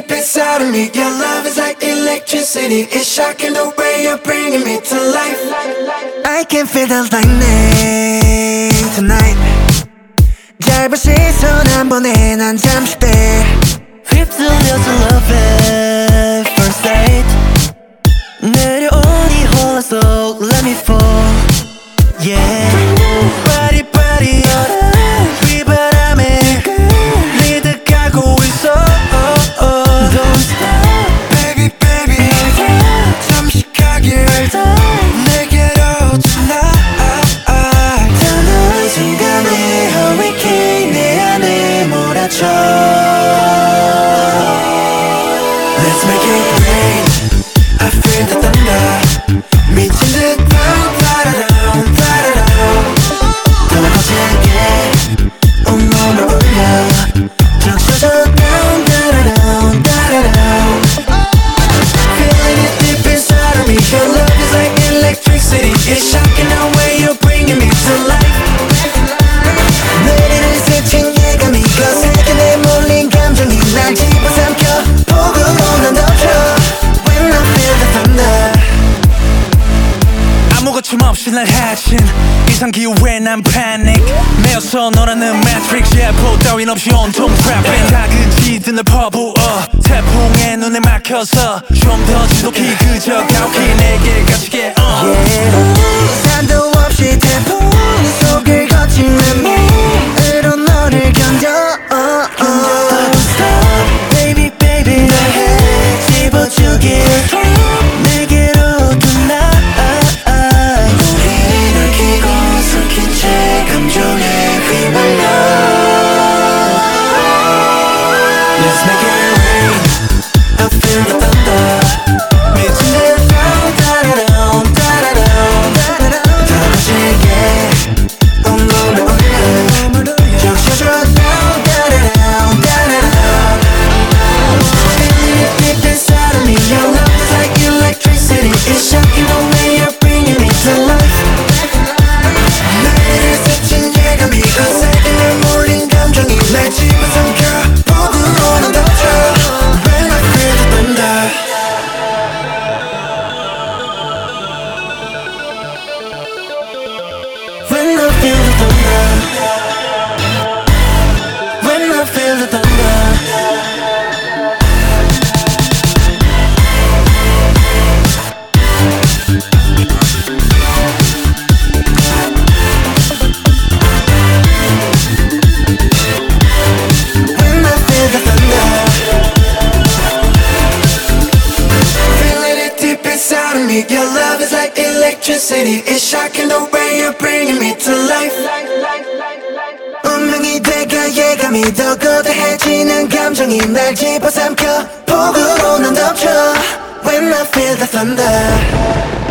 deep inside of me. Your love is like electricity. It's shocking the way you're bringing me to life. I can feel the lightning tonight. 짧은 시선 한 번에 난 잠시 돼 휩쓸려서 love at first sight. 내려오니 홀라 so let me fall. Yeah. Body body 휘바람에 리드가고 있어. Don't stop baby baby. 잠시 가길 내게로 tonight. 단어한 순간에 hurricane 내 안에 몰아쳐. Let's make it rain. I feel the thunder. 미친 듯 down down down. 더 거칠게 온몸을 울려 적셔줘 down down down. Feeling it deep inside of me. Your love is like electricity. It's shocking the way you're bringing me to life. 내리를 스친 예감이 거세게 내몰린 감정이 날 집어삼켜 폭우로 난 덮쳐. When I feel the thunder. 아무 거침없이 날 해친 이상 기후에 난 panic. 매어서 너라는 matrix. 예포 따윈 없이 온통 trapping. 작은 지든을 퍼부어 태풍에 눈에 막혀서 좀 더 지독히 그저 가혹히 내게 갇히게 산도 없이 태풍 속을 거친 내 몸으로 너를 견뎌. Don't stop baby baby. 날 집어주길 내게로 tonight. 너희 날 키고 섞인 채 감정에 휘말려. Let's make it rain. I feel the thunder. 미친 듯 down down down. 더 거칠게 온몸에 올려 적셔줘 down down down. Feeling it deep inside of me. Your love is like electricity. It's shocking the way you're bringing me to life. 나를 스친 예감이 거세게 내몰린 감정이 날 집어삼켜 폭우로 난 덮쳐. When I feel the thunder. When I feel the thunder. When I feel the thunder. When I feel the thunder. Feeling it deep inside of me. Your love is like electricity. It's shocking the way you're bringing me to life. 운명이 돼가 예감이 더 거대해지는 감정이 날 집어삼켜 폭우로 난 덮쳐. When I feel the thunder.